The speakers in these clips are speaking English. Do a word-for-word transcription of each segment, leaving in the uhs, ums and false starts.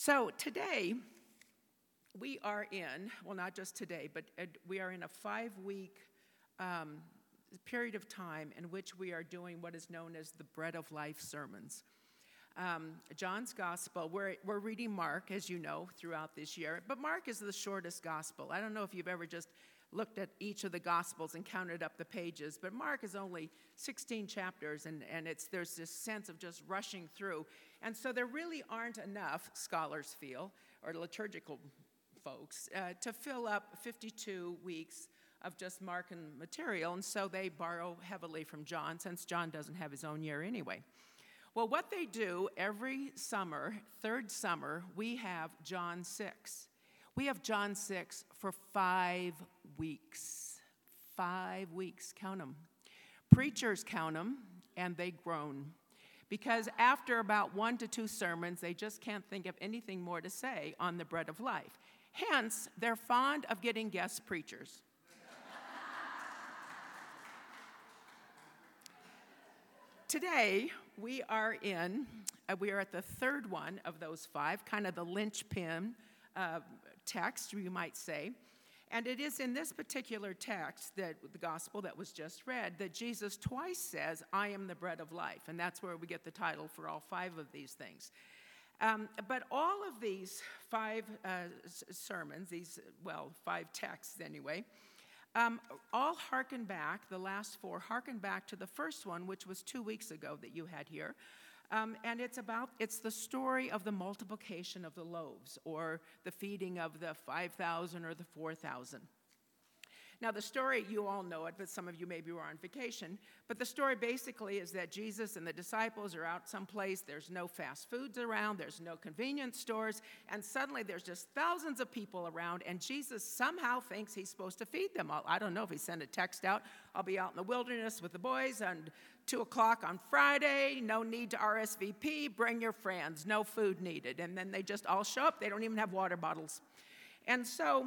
So today, we are in, well, not just today, but we are in a five-week um, period of time in which we are doing what is known as the Bread of Life sermons. Um, John's Gospel, we're, we're reading Mark, as you know, throughout this year, but Mark is the shortest Gospel. I don't know if you've ever just looked at each of the Gospels and counted up the pages, but Mark is only sixteen chapters, and, and it's there's this sense of just rushing through. And so there really aren't enough, scholars feel, or liturgical folks, uh, to fill up fifty-two weeks of just Mark and material, and so they borrow heavily from John, since John doesn't have his own year anyway. Well, what they do every summer, third summer, we have John six. We have John six for five weeks. Five weeks, count them. Preachers count them, and they groan. Because after about one to two sermons, they just can't think of anything more to say on the bread of life. Hence, they're fond of getting guest preachers. Today, we are in, uh, we are at the third one of those five, kind of the linchpin uh, text, you might say. And it is in this particular text, that the gospel that was just read, that Jesus twice says, I am the bread of life. And that's where we get the title for all five of these things. Um, but all of these five uh, sermons, these, well, five texts anyway, Um, all hearken back, the last four, hearken back to the first one, which was two weeks ago that you had here. Um, and it's about, it's the story of the multiplication of the loaves, or the feeding of the five thousand or the four thousand. Now, the story, you all know it, but some of you maybe were on vacation. But the story basically is that Jesus and the disciples are out someplace. There's no fast foods around. There's no convenience stores. And suddenly there's just thousands of people around. And Jesus somehow thinks he's supposed to feed them all. I don't know if he sent a text out. I'll be out in the wilderness with the boys on two o'clock on Friday. No need to R S V P. Bring your friends. No food needed. And then they just all show up. They don't even have water bottles. And so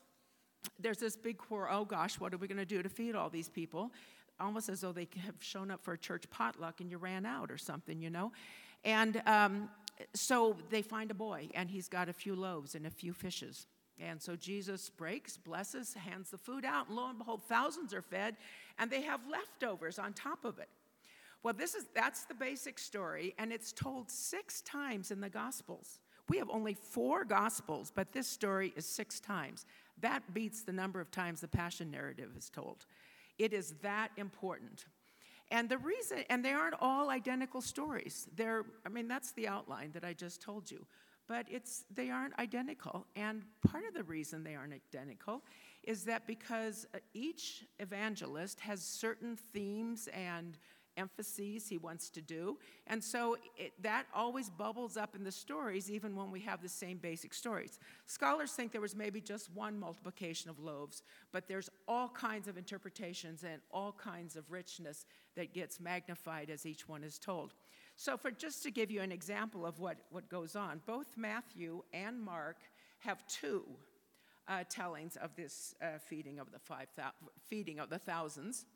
there's this big quarrel. Oh, gosh, what are we going to do to feed all these people? Almost as though they have shown up for a church potluck and you ran out or something, you know. And um, so they find a boy, and he's got a few loaves and a few fishes. And so Jesus breaks, blesses, hands the food out, and lo and behold, thousands are fed, and they have leftovers on top of it. Well, this is that's the basic story, and it's told six times in the Gospels. We have only four Gospels, but this story is six times. That beats the number of times the Passion narrative is told. It is that important. And the reason, and they aren't all identical stories. They're, I mean, that's the outline that I just told you. But it's they aren't identical. And part of the reason they aren't identical is that because each evangelist has certain themes and emphases he wants to do. And so it, that always bubbles up in the stories, even when we have the same basic stories. Scholars think there was maybe just one multiplication of loaves, but there's all kinds of interpretations and all kinds of richness that gets magnified as each one is told. So for just to give you an example of what, what goes on, both Matthew and Mark have two uh, tellings of this uh, feeding of the five thou- feeding of the thousands.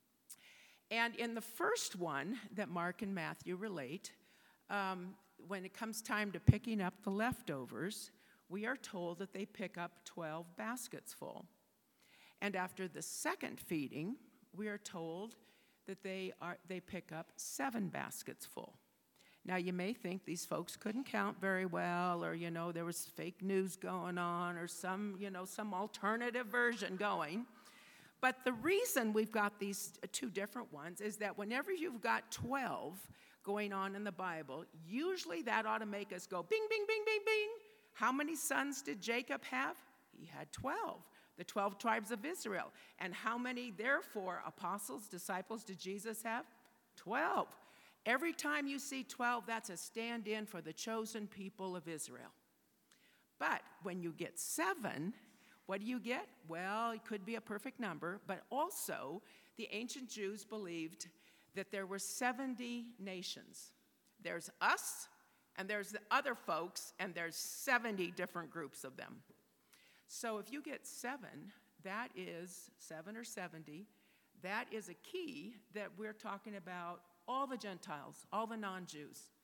And in the first one that Mark and Matthew relate, um, when it comes time to picking up the leftovers, we are told that they pick up twelve baskets full. And after the second feeding, we are told that they are they pick up seven baskets full. Now, you may think these folks couldn't count very well, or, you know, there was fake news going on, or some, you know, some alternative version going. But the reason we've got these two different ones is that whenever you've got twelve going on in the Bible, usually that ought to make us go bing, bing, bing, bing, bing. How many sons did Jacob have? He had twelve, the twelve tribes of Israel. And how many, therefore, apostles, disciples did Jesus have? twelve. Every time you see twelve, that's a stand-in for the chosen people of Israel. But when you get seven, what do you get? Well, it could be a perfect number, but also the ancient Jews believed that there were seventy nations. There's us, and there's the other folks, and there's seventy different groups of them. So if you get seven, that is seven or seventy, that is a key that we're talking about all the Gentiles, all the non-Jews.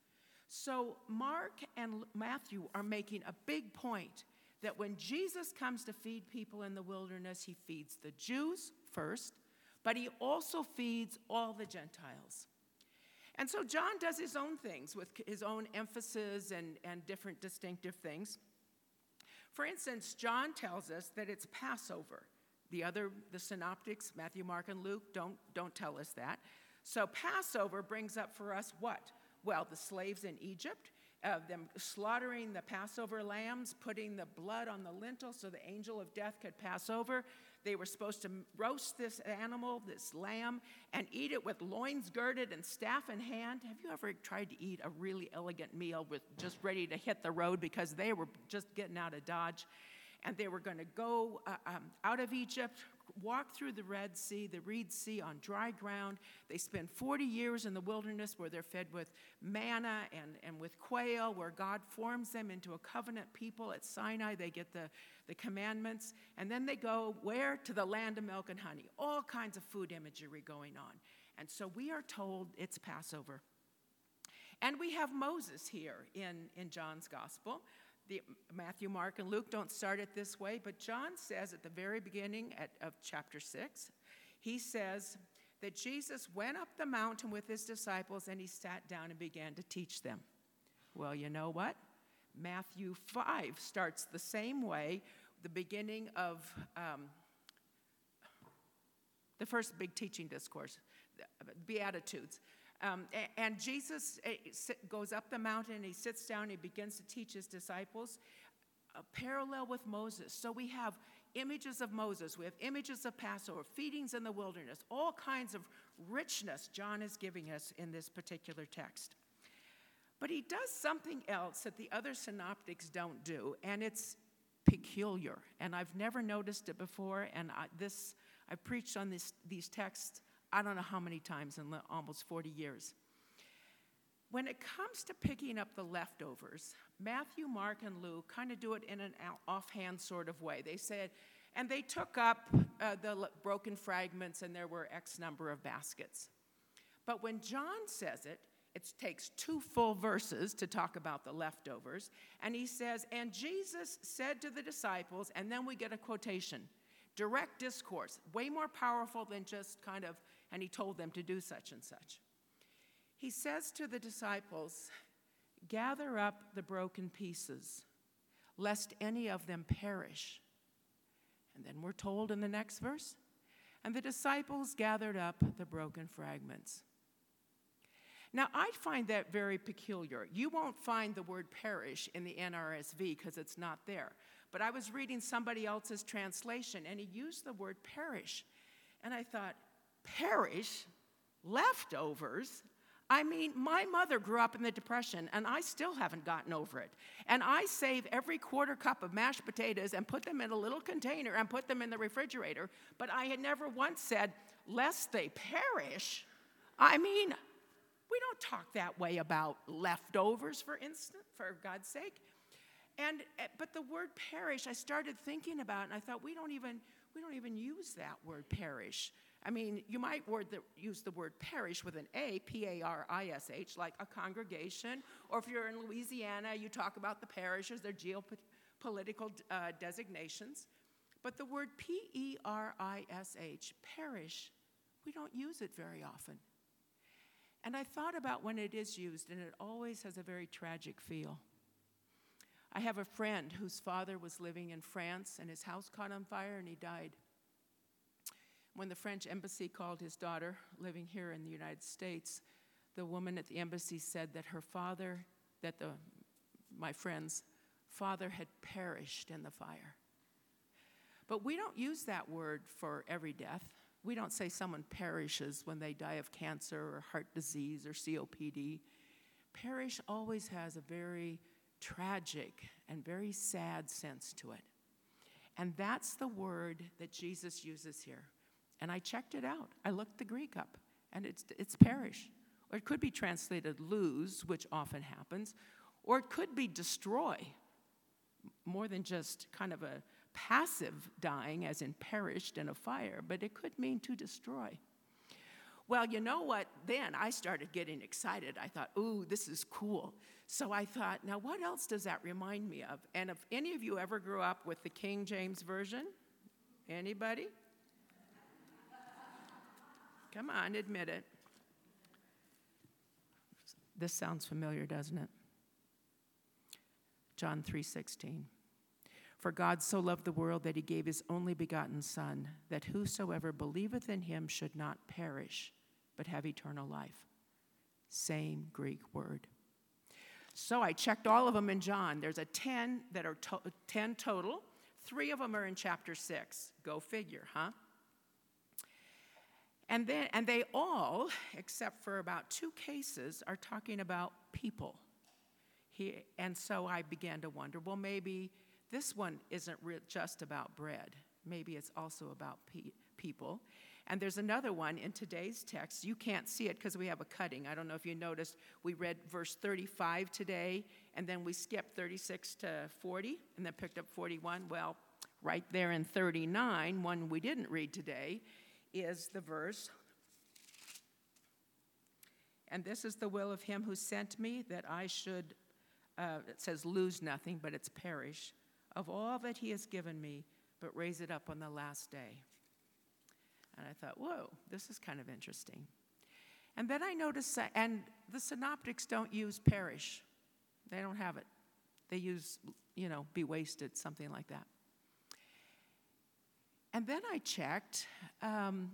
So Mark and Matthew are making a big point that when Jesus comes to feed people in the wilderness, he feeds the Jews first, but he also feeds all the Gentiles. And so John does his own things with his own emphasis and, and different distinctive things. For instance, John tells us that it's Passover. The other, the synoptics, Matthew, Mark, and Luke, don't, don't tell us that. So Passover brings up for us what? Well, the slaves in Egypt, uh, them slaughtering the Passover lambs, putting the blood on the lintel so the angel of death could pass over. They were supposed to roast this animal, this lamb, and eat it with loins girded and staff in hand. Have you ever tried to eat a really elegant meal with just ready to hit the road because they were just getting out of Dodge? And they were going to go uh, um, out of Egypt, walk through the Red Sea, the Reed Sea on dry ground. They spend forty years in the wilderness where they're fed with manna and, and with quail, where God forms them into a covenant people. At Sinai, they get the, the commandments. And then they go where? To the land of milk and honey. All kinds of food imagery going on. And so we are told it's Passover. And we have Moses here in, in John's gospel. The, Matthew, Mark, and Luke don't start it this way, but John says at the very beginning at, of chapter six, he says that Jesus went up the mountain with his disciples and he sat down and began to teach them. Well, you know what? Matthew five starts the same way, the beginning of um, the first big teaching discourse, Beatitudes. Um, and Jesus goes up the mountain, and he sits down, and he begins to teach his disciples, a parallel with Moses. So we have images of Moses, we have images of Passover, feedings in the wilderness, all kinds of richness John is giving us in this particular text. But he does something else that the other synoptics don't do, and it's peculiar. And I've never noticed it before, and I, this I've preached on this, these texts I don't know how many times in almost forty years. When it comes to picking up the leftovers, Matthew, Mark, and Luke kind of do it in an offhand sort of way. They said, and they took up uh, the broken fragments, and there were X number of baskets. But when John says it, it takes two full verses to talk about the leftovers, and he says, and Jesus said to the disciples, and then we get a quotation, direct discourse, way more powerful than just kind of, and he told them to do such and such. He says to the disciples, gather up the broken pieces, lest any of them perish. And then we're told in the next verse, and the disciples gathered up the broken fragments. Now, I find that very peculiar. You won't find the word perish in the N R S V because it's not there. But I was reading somebody else's translation, and he used the word perish. And I thought, perish? Leftovers? I mean, my mother grew up in the Depression, and I still haven't gotten over it. And I save every quarter cup of mashed potatoes and put them in a little container and put them in the refrigerator. But I had never once said, lest they perish. I mean, we don't talk that way about leftovers, for instance, for God's sake. And but the word perish, I started thinking about, and I thought we don't even we don't even use that word perish. I mean, you might word the, use the word parish with an A, P A R I S H, like a congregation. Or if you're in Louisiana, you talk about the parishes, their geopolitical uh, designations. But the word P E R I S H, parish, we don't use it very often. And I thought about when it is used, and it always has a very tragic feel. I have a friend whose father was living in France, and his house caught on fire, and he died. When the French embassy called his daughter, living here in the United States, the woman at the embassy said that her father, that the my friend's father had perished in the fire. But we don't use that word for every death. We don't say someone perishes when they die of cancer or heart disease or C O P D. Perish always has a very tragic and very sad sense to it. And that's the word that Jesus uses here. And I checked it out. I looked the Greek up, and it's it's perish. Or it could be translated lose, which often happens, or it could be destroy, more than just kind of a passive dying, as in perished in a fire, but it could mean to destroy. Well, you know what? Then I started getting excited. I thought, ooh, this is cool. So I thought, now what else does that remind me of? And if any of you ever grew up with the King James Version, anybody? Come on, admit it. This sounds familiar, doesn't it? John three sixteen. For God so loved the world that he gave his only begotten Son, that whosoever believeth in him should not perish, but have eternal life. Same Greek word. So I checked all of them in John. There's a ten that are to- ten total. Three of them are in chapter six. Go figure, huh? And then, and they all, except for about two cases, are talking about people. He, and so I began to wonder, well, maybe this one isn't re- just about bread. Maybe it's also about pe- people. And there's another one in today's text. You can't see it because we have a cutting. I don't know if you noticed, we read verse thirty-five today, and then we skipped thirty-six to forty, and then picked up forty-one. Well, right there in thirty-nine, one we didn't read today, is the verse, and this is the will of him who sent me, that I should, uh, it says lose nothing, but it's perish, of all that he has given me, but raise it up on the last day. And I thought, whoa, this is kind of interesting. And then I noticed, that, and the synoptics don't use perish. They don't have it. They use, you know, be wasted, something like that. And then I checked um,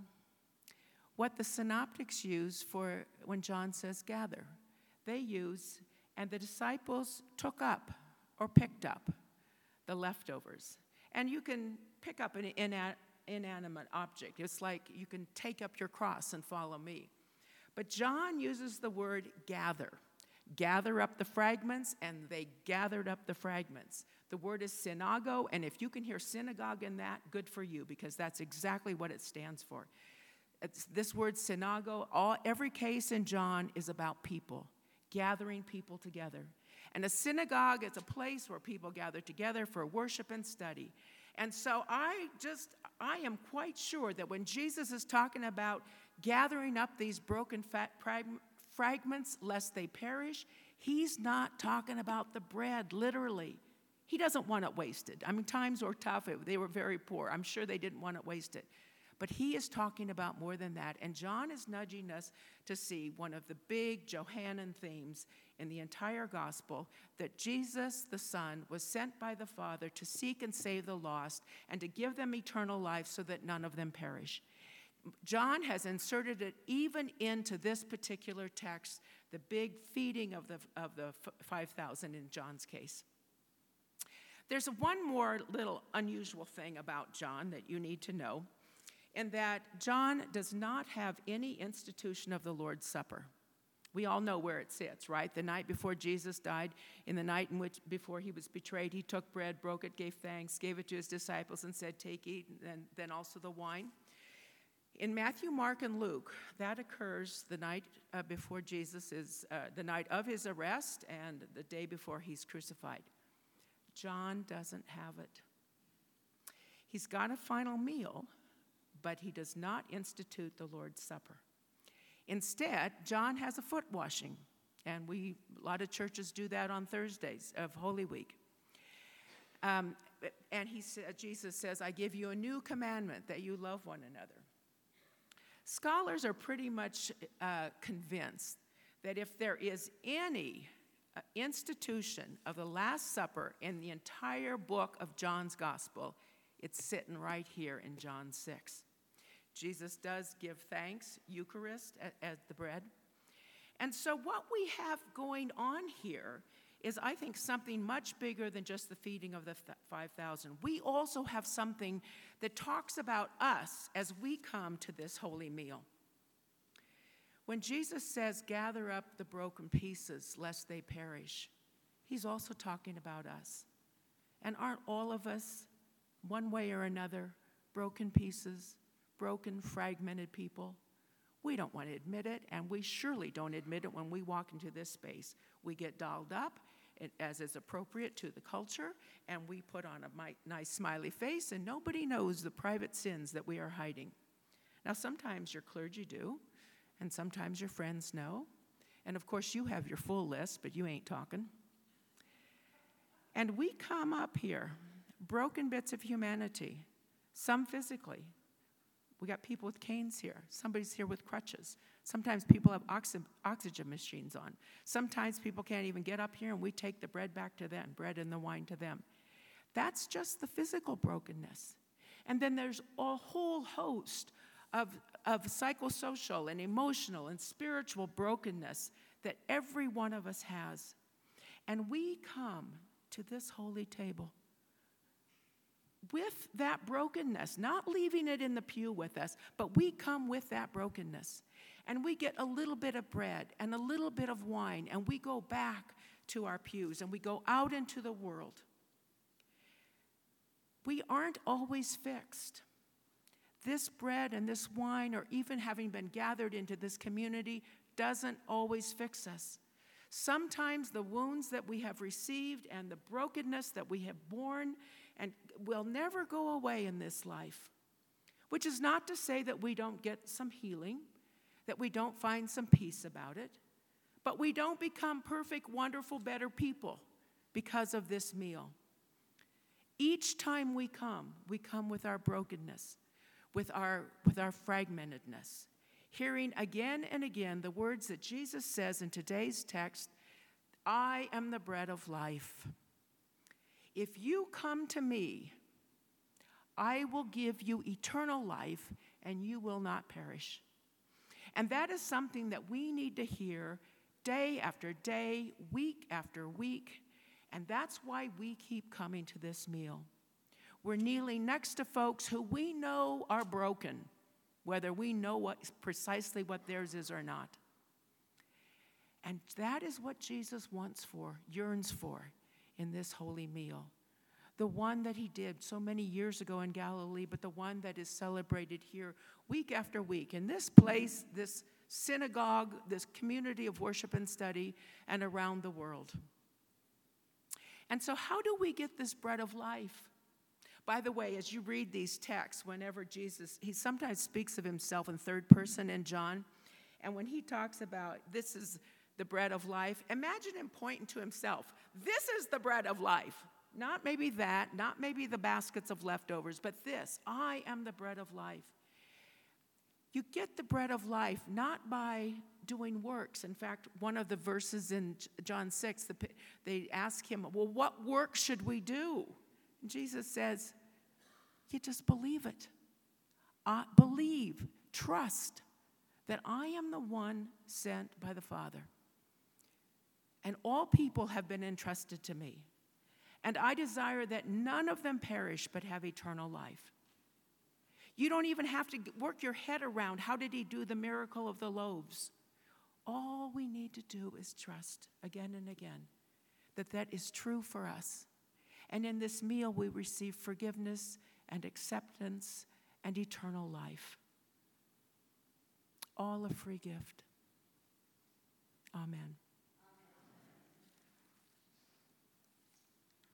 what the synoptics use for when John says gather. They use, and the disciples took up or picked up the leftovers. And you can pick up an ina- inanimate object. It's like you can take up your cross and follow me. But John uses the word gather. Gather up the fragments, and they gathered up the fragments. The word is synago, and if you can hear synagogue in that, good for you, because that's exactly what it stands for. It's this word synago, all, every case in John is about people, gathering people together. And a synagogue is a place where people gather together for worship and study. And so I just, I am quite sure that when Jesus is talking about gathering up these broken fat fragments lest they perish, he's not talking about the bread, literally. He doesn't want it wasted. I mean, times were tough. They were very poor. I'm sure they didn't want it wasted. But he is talking about more than that. And John is nudging us to see one of the big Johannine themes in the entire gospel, that Jesus, the Son, was sent by the Father to seek and save the lost and to give them eternal life so that none of them perish. John has inserted it even into this particular text, the big feeding of the, of the five thousand in John's case. There's one more little unusual thing about John that you need to know, in that John does not have any institution of the Lord's Supper. We all know where it sits, right? The night before Jesus died, in the night in which before he was betrayed, he took bread, broke it, gave thanks, gave it to his disciples, and said, take, eat, and then also the wine. In Matthew, Mark, and Luke, that occurs the night uh, before Jesus is, uh, the night of his arrest and the day before he's crucified. John doesn't have it. He's got a final meal, but he does not institute the Lord's Supper. Instead, John has a foot washing, and we a lot of churches do that on Thursdays of Holy Week. Um, and he said, Jesus says, I give you a new commandment, that you love one another. Scholars are pretty much uh, convinced that if there is any uh, institution of the Last Supper in the entire book of John's Gospel, it's sitting right here in John six. Jesus does give thanks, Eucharist, at, at the bread. And so what we have going on here is, I think, something much bigger than just the feeding of the five thousand. We also have something that talks about us as we come to this holy meal. When Jesus says, gather up the broken pieces lest they perish, he's also talking about us. And aren't all of us, one way or another, broken pieces, broken, fragmented people? We don't want to admit it, and we surely don't admit it when we walk into this space. We get dolled up, as is appropriate to the culture, and we put on a nice smiley face, and nobody knows the private sins that we are hiding. Now, sometimes your clergy do, And sometimes your friends know. And of course, you have your full list, but you ain't talking. And we come up here, broken bits of humanity, some physically. We got people with canes here. Somebody's here with crutches. Sometimes people have oxy- oxygen machines on. Sometimes people can't even get up here, and we take the bread back to them, bread and the wine to them. That's just the physical brokenness. And then there's a whole host of, of psychosocial and emotional and spiritual brokenness that every one of us has. And we come to this holy table with that brokenness, not leaving it in the pew with us, but we come with that brokenness. And we get a little bit of bread and a little bit of wine, and we go back to our pews, and we go out into the world. We aren't always fixed. This bread and this wine, or even having been gathered into this community, doesn't always fix us. Sometimes the wounds that we have received and the brokenness that we have borne and will never go away in this life, which is not to say that we don't get some healing, that we don't find some peace about it, but we don't become perfect, wonderful, better people because of this meal. Each time we come, we come with our brokenness, with our, with our fragmentedness, hearing again and again the words that Jesus says in today's text, I am the bread of life. If you come to me, I will give you eternal life, and you will not perish. And that is something that we need to hear day after day, week after week, and that's why we keep coming to this meal. We're kneeling next to folks who we know are broken, whether we know what precisely what theirs is or not. And that is what Jesus wants for, yearns for in this holy meal. The one that he did so many years ago in Galilee, but the one that is celebrated here week after week in this place, this synagogue, this community of worship and study, and around the world. And so how do we get this bread of life? By the way, as you read these texts, whenever Jesus, he sometimes speaks of himself in third person in John, and when he talks about this is the bread of life, imagine him pointing to himself. This is the bread of life. Not maybe that, not maybe the baskets of leftovers, but this, I am the bread of life. You get the bread of life not by doing works. In fact, one of the verses in John six, they ask him, well, what work should we do? And Jesus says, you just believe it. Uh, believe, trust that I am the one sent by the Father. And all people have been entrusted to me. And I desire that none of them perish but have eternal life. You don't even have to work your head around how did he do the miracle of the loaves. All we need to do is trust again and again that that is true for us. And in this meal we receive forgiveness and acceptance and eternal life. All a free gift. Amen.